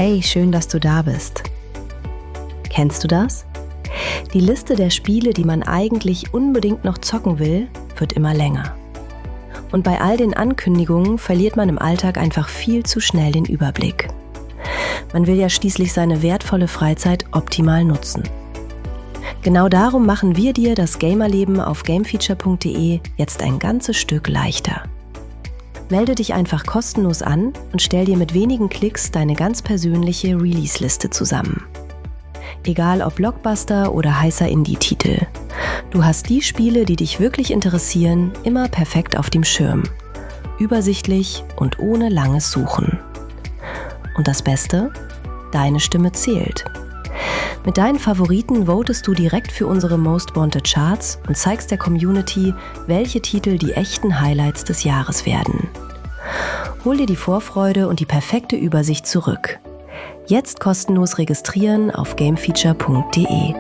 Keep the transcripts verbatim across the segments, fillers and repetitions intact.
Hey, schön, dass du da bist. Kennst du das? Die Liste der Spiele, die man eigentlich unbedingt noch zocken will, wird immer länger. Und bei all den Ankündigungen verliert man im Alltag einfach viel zu schnell den Überblick. Man will ja schließlich seine wertvolle Freizeit optimal nutzen. Genau darum machen wir dir das Gamerleben auf gamefeature punkt de jetzt ein ganzes Stück leichter. Melde dich einfach kostenlos an und stell dir mit wenigen Klicks deine ganz persönliche Release-Liste zusammen. Egal ob Blockbuster oder heißer Indie-Titel. Du hast die Spiele, die dich wirklich interessieren, immer perfekt auf dem Schirm. Übersichtlich und ohne langes Suchen. Und das Beste? Deine Stimme zählt. Mit deinen Favoriten votest du direkt für unsere Most Wanted Charts und zeigst der Community, welche Titel die echten Highlights des Jahres werden. Hol dir die Vorfreude und die perfekte Übersicht zurück. Jetzt kostenlos registrieren auf gamefeature punkt de.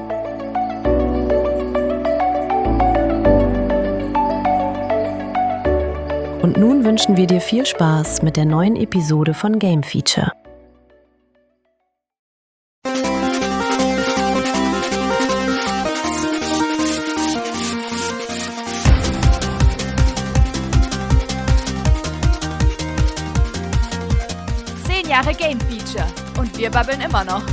Und nun wünschen wir dir viel Spaß mit der neuen Episode von Game Feature. Jahre Game Feature und wir babbeln immer noch.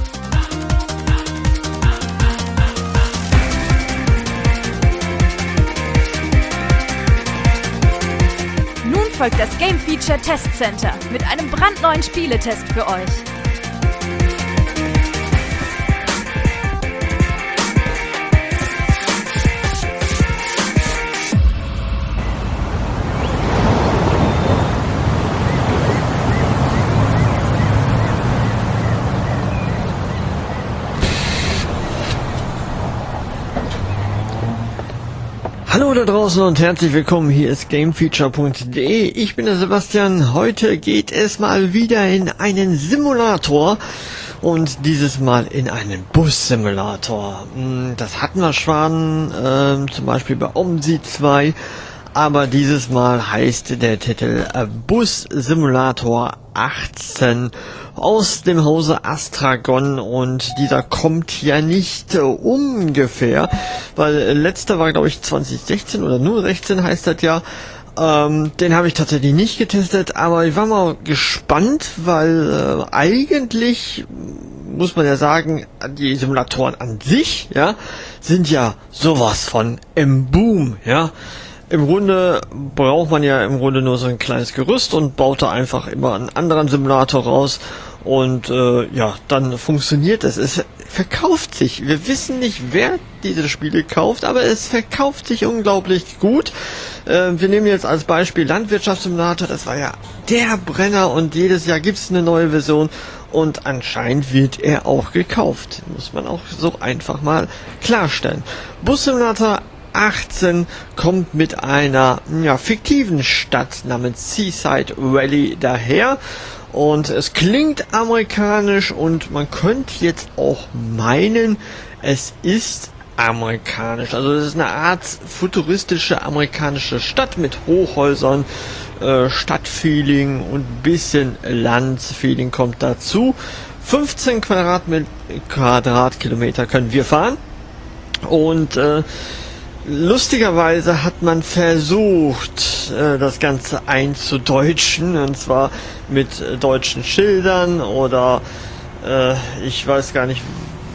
Nun folgt das Game Feature Test Center mit einem brandneuen Spieletest für euch. Hallo da draußen und herzlich willkommen, hier ist gamefeature punkt de. Ich bin der Sebastian. Heute geht es mal wieder in einen Simulator und dieses Mal in einen Bus-Simulator. Das hatten wir schon, äh, zum Beispiel bei OMSI zwei, aber dieses Mal heißt der Titel äh, Bus Simulator achtzehn aus dem Hause Astragon und dieser kommt ja nicht äh, ungefähr, weil äh, letzter war glaube ich zwanzig sechzehn oder nur sechzehn heißt das ja. Ähm, den habe ich tatsächlich nicht getestet, aber ich war mal gespannt, weil äh, eigentlich muss man ja sagen, die Simulatoren an sich, ja, sind ja sowas von im Boom, ja. Im Grunde braucht man ja im Grunde nur so ein kleines Gerüst und baut da einfach immer einen anderen Simulator raus und äh, ja, dann funktioniert es. Es verkauft sich. Wir wissen nicht, wer diese Spiele kauft, aber es verkauft sich unglaublich gut. Äh, wir nehmen jetzt als Beispiel Landwirtschaftssimulator. Das war ja der Brenner und jedes Jahr gibt es eine neue Version und anscheinend wird er auch gekauft. Muss man auch so einfach mal klarstellen. Bus-Simulator achtzehn kommt mit einer ja, fiktiven Stadt namens Seaside Valley daher und es klingt amerikanisch und man könnte jetzt auch meinen, es ist amerikanisch. Also es ist eine Art futuristische amerikanische Stadt mit Hochhäusern, äh, Stadtfeeling und ein bisschen Landfeeling kommt dazu. fünfzehn Quadratmil- Quadratkilometer können wir fahren und äh, lustigerweise hat man versucht, äh, das Ganze einzudeutschen, und zwar mit äh, deutschen Schildern oder äh, ich weiß gar nicht.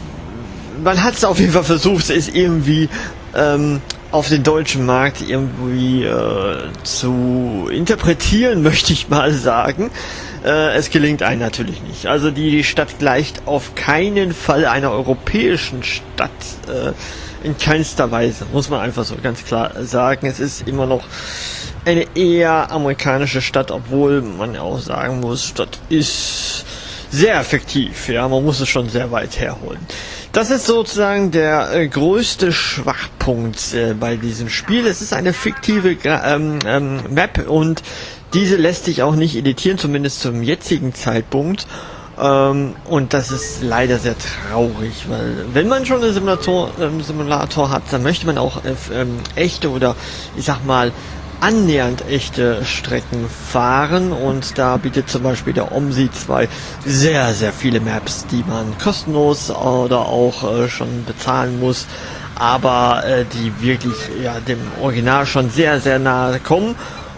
Man hat es auf jeden Fall versucht, es irgendwie ähm, auf den deutschen Markt irgendwie äh, zu interpretieren, möchte ich mal sagen. Äh, es gelingt einem natürlich nicht. Also die, die Stadt gleicht auf keinen Fall einer europäischen Stadt. Äh, In keinster Weise, muss man einfach so ganz klar sagen. Es ist immer noch eine eher amerikanische Stadt, obwohl man ja auch sagen muss, das ist sehr effektiv. Ja, man muss es schon sehr weit herholen. Das ist sozusagen der äh, größte Schwachpunkt äh, bei diesem Spiel. Es ist eine fiktive ähm, ähm, Map und diese lässt sich auch nicht editieren, zumindest zum jetzigen Zeitpunkt. Ähm, und das ist leider sehr traurig, weil wenn man schon einen Simulator, ähm, Simulator hat, dann möchte man auch äh, ähm, echte oder ich sag mal annähernd echte Strecken fahren, und da bietet zum Beispiel der OMSI zwei sehr, sehr viele Maps, die man kostenlos oder auch äh, schon bezahlen muss, aber äh, die wirklich ja dem Original schon sehr, sehr nahe kommen,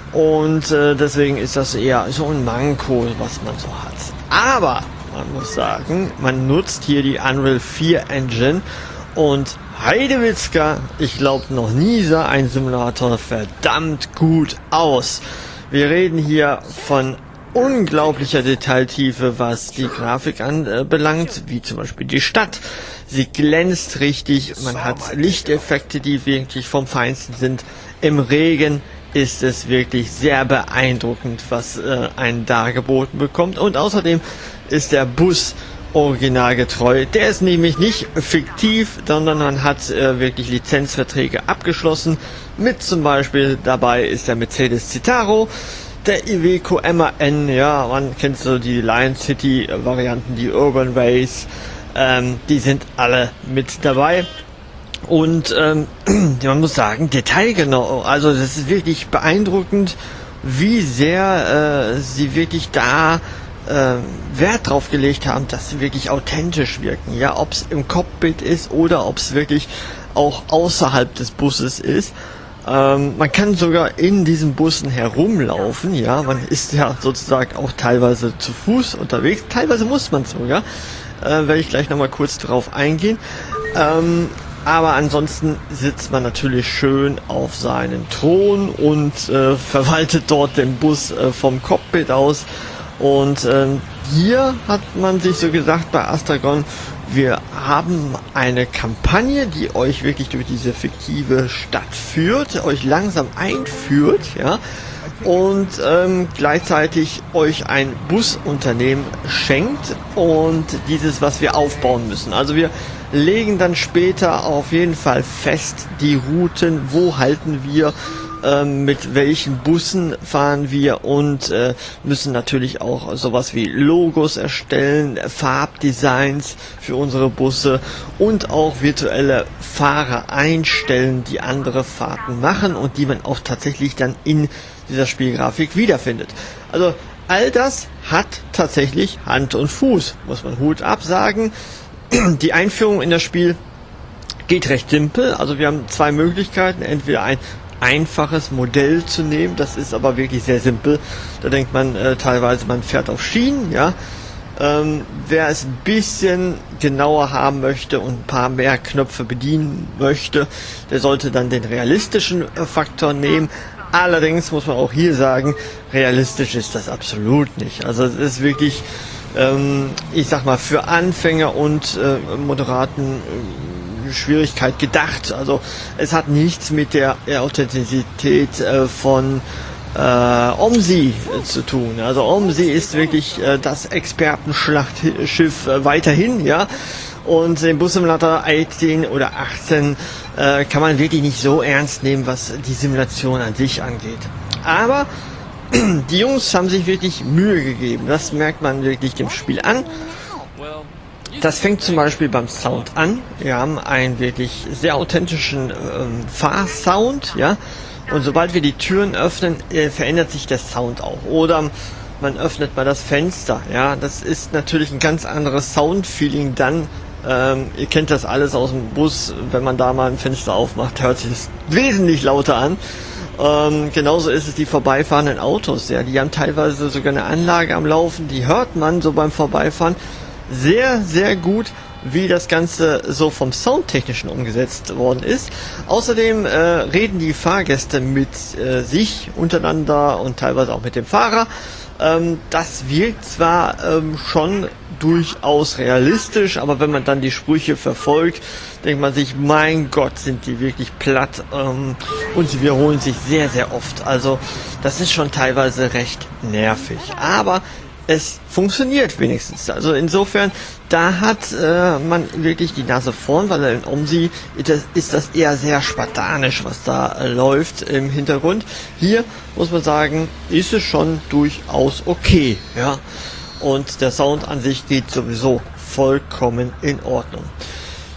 und äh, deswegen ist das eher so ein Manko, was man so hat. Aber man muss sagen, man nutzt hier die Unreal vier Engine, und Heidewitzka, ich glaube, noch nie sah ein Simulator verdammt gut aus. Wir reden hier von unglaublicher Detailtiefe, was die Grafik anbelangt, wie zum Beispiel die Stadt. Sie glänzt richtig, man hat Lichteffekte, die wirklich vom Feinsten sind. Im Regen ist es wirklich sehr beeindruckend, was äh, einen dargeboten bekommt. Und außerdem ist der Bus originalgetreu. Der ist nämlich nicht fiktiv, sondern man hat äh, wirklich Lizenzverträge abgeschlossen. Mit zum Beispiel dabei ist der Mercedes Citaro, der Iveco M A N, ja, man kennt so die Lion City Varianten, die Urban Race, ähm, die sind alle mit dabei. Und ähm, man muss sagen, detailgenau, also das ist wirklich beeindruckend, wie sehr äh, sie wirklich da äh, Wert drauf gelegt haben, dass sie wirklich authentisch wirken. Ja, ob es im Cockpit ist oder ob es wirklich auch außerhalb des Busses ist. Ähm, man kann sogar in diesen Bussen herumlaufen, ja, man ist ja sozusagen auch teilweise zu Fuß unterwegs, teilweise muss man sogar, äh, werde ich gleich nochmal kurz drauf eingehen. Ähm, aber ansonsten sitzt man natürlich schön auf seinem Thron und äh, verwaltet dort den Bus äh, vom Cockpit aus. Und ähm, hier hat man sich so gesagt bei Astragon, wir haben eine Kampagne, die euch wirklich durch diese fiktive Stadt führt, euch langsam einführt, ja, und ähm, gleichzeitig euch ein Busunternehmen schenkt und dieses, was wir aufbauen müssen. Also wir legen dann später auf jeden Fall fest die Routen, wo halten wir, ähm, mit welchen Bussen fahren wir, und äh, müssen natürlich auch sowas wie Logos erstellen, Farbdesigns für unsere Busse und auch virtuelle Fahrer einstellen, die andere Fahrten machen und die man auch tatsächlich dann in dieser Spielgrafik wiederfindet. Also all das hat tatsächlich Hand und Fuß, muss man Hut absagen. Die Einführung in das Spiel geht recht simpel. Also wir haben zwei Möglichkeiten. Entweder ein einfaches Modell zu nehmen, das ist aber wirklich sehr simpel. Da denkt man äh, teilweise, man fährt auf Schienen, ja. Ähm, wer es ein bisschen genauer haben möchte und ein paar mehr Knöpfe bedienen möchte, der sollte dann den realistischen äh, Faktor nehmen. Allerdings muss man auch hier sagen, realistisch ist das absolut nicht. Also es ist wirklich, ähm, ich sag mal, für Anfänger und äh, moderaten äh, Schwierigkeit gedacht. Also es hat nichts mit der Authentizität äh, von äh, OMSI äh, zu tun. Also OMSI ist wirklich äh, das Expertenschlachtschiff äh, weiterhin, ja. Und den Bus-Simulator achtzehn oder achtzehn äh, kann man wirklich nicht so ernst nehmen, was die Simulation an sich angeht. Aber die Jungs haben sich wirklich Mühe gegeben. Das merkt man wirklich dem Spiel an. Das fängt zum Beispiel beim Sound an. Wir haben einen wirklich sehr authentischen ähm, Fahrsound, ja. Und sobald wir die Türen öffnen, äh, verändert sich der Sound auch. Oder man öffnet mal das Fenster, ja. Das ist natürlich ein ganz anderes Soundfeeling dann. Ähm, ihr kennt das alles aus dem Bus, wenn man da mal ein Fenster aufmacht, hört sich das wesentlich lauter an. Ähm, genauso ist es die vorbeifahrenden Autos, ja, die haben teilweise sogar eine Anlage am Laufen, die hört man so beim Vorbeifahren sehr, sehr gut, wie das Ganze so vom Soundtechnischen umgesetzt worden ist. Außerdem äh, reden die Fahrgäste mit äh, sich untereinander und teilweise auch mit dem Fahrer. Ähm, das wirkt zwar ähm, schon durchaus realistisch, aber wenn man dann die Sprüche verfolgt, denkt man sich, mein Gott, sind die wirklich platt, ähm, und sie wiederholen sich sehr, sehr oft. Also das ist schon teilweise recht nervig, aber es funktioniert wenigstens. Also insofern, da hat äh, man wirklich die Nase vorn, weil in OMSI ist das eher sehr spartanisch, was da äh, läuft im Hintergrund. Hier muss man sagen, ist es schon durchaus okay, ja. Und der Sound an sich geht sowieso vollkommen in Ordnung.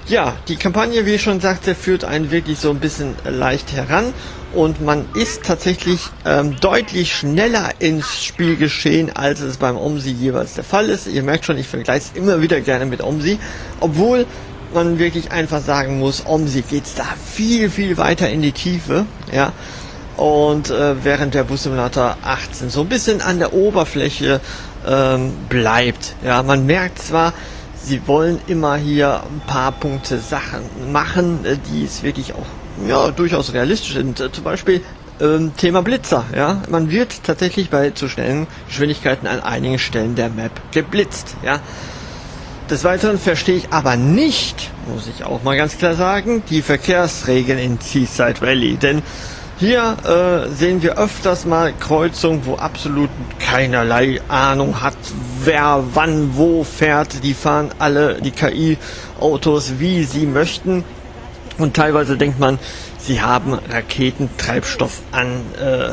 Ja, die Kampagne, wie ich schon sagte, führt einen wirklich so ein bisschen leicht heran und man ist tatsächlich ähm, deutlich schneller ins Spielgeschehen, als es beim OMSI jeweils der Fall ist. Ihr merkt schon, ich vergleiche es immer wieder gerne mit OMSI, obwohl man wirklich einfach sagen muss, OMSI geht's da viel, viel weiter in die Tiefe, ja. Und äh, während der Bus Simulator achtzehn so ein bisschen an der Oberfläche ähm, bleibt, ja. Man merkt zwar, sie wollen immer hier ein paar Punkte Sachen machen, die es wirklich auch ja durchaus realistisch sind. Zum Beispiel ähm, Thema Blitzer. Ja, man wird tatsächlich bei zu schnellen Geschwindigkeiten an einigen Stellen der Map geblitzt. Ja, des Weiteren verstehe ich aber nicht, muss ich auch mal ganz klar sagen, die Verkehrsregeln in Seaside Rally, denn hier äh, sehen wir öfters mal Kreuzungen, wo absolut keinerlei Ahnung hat, wer wann wo fährt. Die fahren alle die K I-Autos, wie sie möchten. Und teilweise denkt man, sie haben Raketentreibstoff an äh,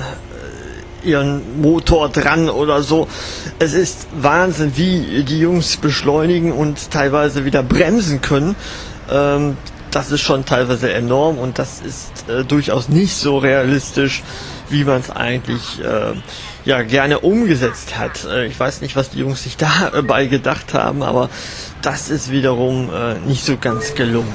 ihren Motor dran oder so. Es ist Wahnsinn, wie die Jungs beschleunigen und teilweise wieder bremsen können. Ähm, Das ist schon teilweise enorm und das ist äh, durchaus nicht so realistisch, wie man es eigentlich äh, ja gerne umgesetzt hat. Äh, ich weiß nicht, was die Jungs sich dabei gedacht haben, aber das ist wiederum äh, nicht so ganz gelungen.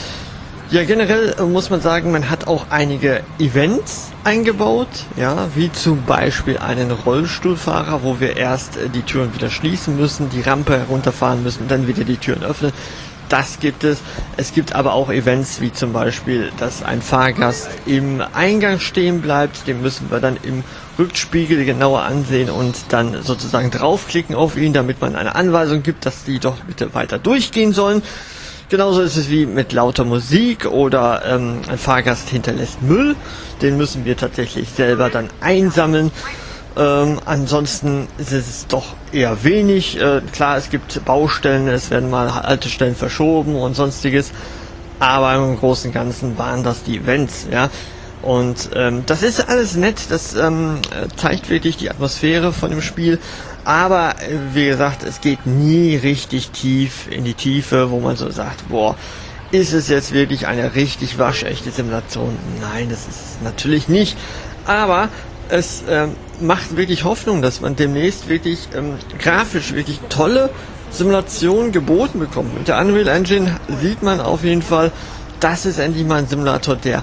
Ja, generell äh, muss man sagen, man hat auch einige Events eingebaut, ja, wie zum Beispiel einen Rollstuhlfahrer, wo wir erst äh, die Türen wieder schließen müssen, die Rampe herunterfahren müssen, dann wieder die Türen öffnen. Das gibt es. Es gibt aber auch Events wie zum Beispiel, dass ein Fahrgast im Eingang stehen bleibt. Den müssen wir dann im Rückspiegel genauer ansehen und dann sozusagen draufklicken auf ihn, damit man eine Anweisung gibt, dass die doch bitte weiter durchgehen sollen. Genauso ist es wie mit lauter Musik oder ähm, ein Fahrgast hinterlässt Müll. Den müssen wir tatsächlich selber dann einsammeln. Ähm, ansonsten ist es doch eher wenig. Äh, klar, es gibt Baustellen, es werden mal alte Stellen verschoben und sonstiges, aber im Großen und Ganzen waren das die Events, ja. Und ähm, das ist alles nett, das ähm, zeigt wirklich die Atmosphäre von dem Spiel, aber äh, wie gesagt, es geht nie richtig tief in die Tiefe, wo man so sagt, boah, ist es jetzt wirklich eine richtig waschechte Simulation? Nein, das ist es natürlich nicht, aber es ähm, macht wirklich Hoffnung, dass man demnächst wirklich ähm, grafisch wirklich tolle Simulationen geboten bekommt. Mit der Unreal Engine sieht man auf jeden Fall, das ist endlich mal ein Simulator, der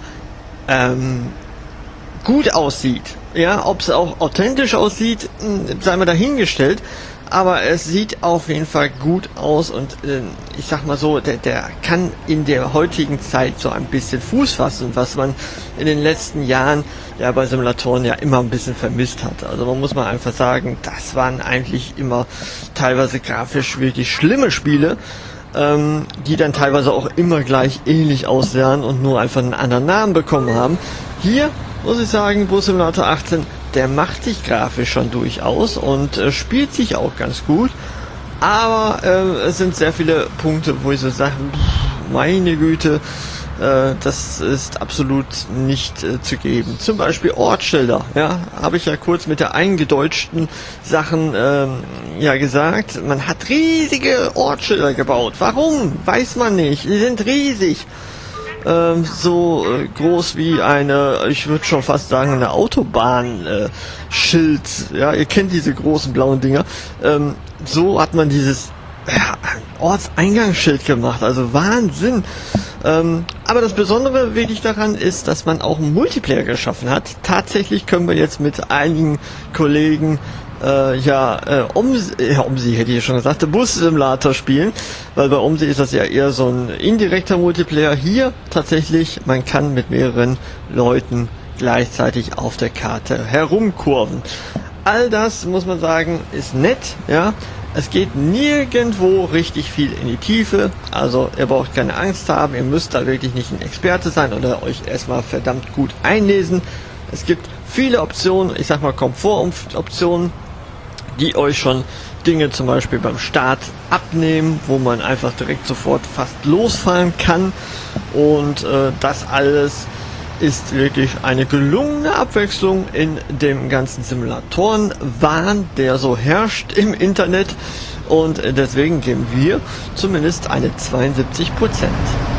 ähm, gut aussieht. Ja, ob es auch authentisch aussieht, sei mal dahingestellt. Aber es sieht auf jeden Fall gut aus und äh, ich sag mal so, der, der kann in der heutigen Zeit so ein bisschen Fuß fassen, was man in den letzten Jahren ja bei Simulatoren ja immer ein bisschen vermisst hat. Also man muss mal einfach sagen, das waren eigentlich immer teilweise grafisch wirklich schlimme Spiele, ähm, die dann teilweise auch immer gleich ähnlich aussahen und nur einfach einen anderen Namen bekommen haben. Hier muss ich sagen, Bus Simulator achtzehn, der macht sich grafisch schon durchaus und äh, spielt sich auch ganz gut, aber äh, es sind sehr viele Punkte, wo ich so sage, meine Güte, äh, das ist absolut nicht äh, zu geben. Zum Beispiel Ortsschilder, ja, habe ich ja kurz mit der eingedeutschten Sachen ähm, ja gesagt, man hat riesige Ortsschilder gebaut. Warum? Weiß man nicht, die sind riesig. Ähm, so äh, groß wie eine, ich würde schon fast sagen, eine Autobahn-Schild. Äh, ja, ihr kennt diese großen blauen Dinger. Ähm, so hat man dieses ja, Ortseingangsschild gemacht. Also Wahnsinn. Ähm, aber das Besondere wirklich daran ist, dass man auch einen Multiplayer geschaffen hat. Tatsächlich können wir jetzt mit einigen Kollegen Äh, ja, äh, OMSI, ja, OMSI hätte ich schon gesagt, Bus-Simulator spielen, weil bei OMSI ist das ja eher so ein indirekter Multiplayer. Hier tatsächlich, man kann mit mehreren Leuten gleichzeitig auf der Karte herumkurven. All das, muss man sagen, ist nett, ja. Es geht nirgendwo richtig viel in die Tiefe, also ihr braucht keine Angst haben, ihr müsst da wirklich nicht ein Experte sein oder euch erstmal verdammt gut einlesen. Es gibt viele Optionen, ich sag mal Komfortoptionen, die euch schon Dinge zum Beispiel beim Start abnehmen, wo man einfach direkt sofort fast losfahren kann und äh, das alles ist wirklich eine gelungene Abwechslung in dem ganzen Simulatorenwahn, der so herrscht im Internet und deswegen geben wir zumindest eine zweiundsiebzig Prozent.